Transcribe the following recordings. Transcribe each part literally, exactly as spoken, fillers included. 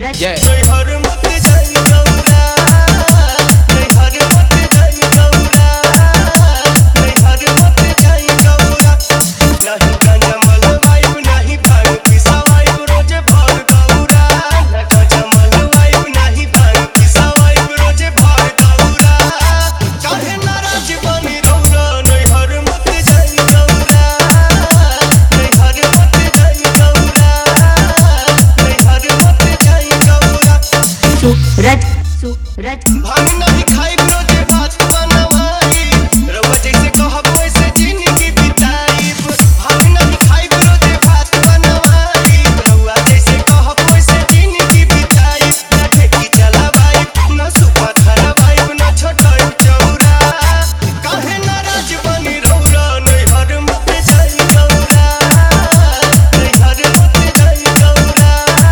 Yeah. Suraj Suraj भांग नहीं खाई रोजे बात बनवाई रवा जैसे कहब वैसे जिंदगी बिताई भांग नहीं खाई रोजे बात बनवाई रवा जैसे कहब वैसे जिंदगी बिताई ना ठेकी चलावाई ना सुपा धरवाई ना छोटाई चौरा काहे नाराज बनी रौरा नहीं हर मत जाई गौरा नहीं हर मत जाई गौरा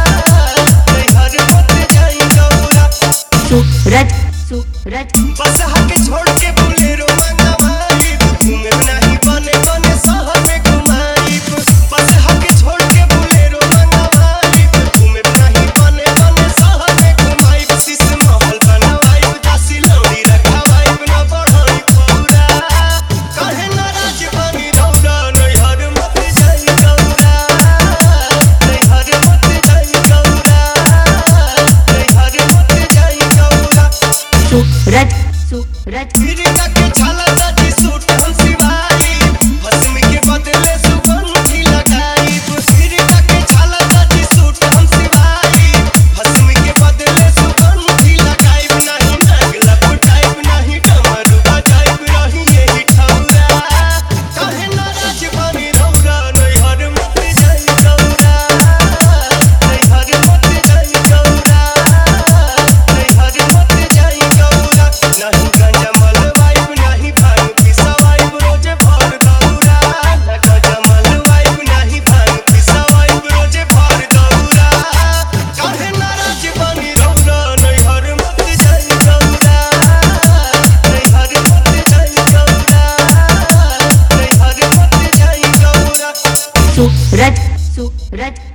नहीं हर मत जाई गौरा सूरज सूरज बस हके छोड़ के बोलेरो मंगवाई घूमे नहीं बने बने शहर में घुमाई बस हके छोड़ के बोलेरो मंगवाई घूमे नहीं बने बने शहर में घुमाई शीश महल बनवाई दासी लौड़ी रखवाई ना बढ़ाई पूरा काहे नाराज बनी रौरा नहीं हर मत जाई गौरा नहीं हर मत जाई गौरा नहीं हर मत जाई गौरा सूरज सूरज गिरिजा के छाला दादी सूट हम सिवाई भस्म के बदले सुगंधी लगाई गिरिजा के छाला दादी सूट हम सिवाई भस्म के बदले सुगंधी लगाई नहीं नाग लपटाई नहीं डमरू बजाई रही यही ठौरा काहे नाराज बनी रौरा नहीं हर मत जाई गौरा नहीं हर मत जाई गौरा नहीं हर मत जाई गौरा नहीं गंजा मलवाई नहीं भांग पिसवाई रोजे भर दौरा ना गंजा मलवाई नहीं भांग पिसवाई रोजे भर दौरा काहे नाराज बनी रौरा नहीं हर मत जाई गौरा नहीं हर मत जाई गौरा नहीं हर मत जाई गौरा सूरज सूरज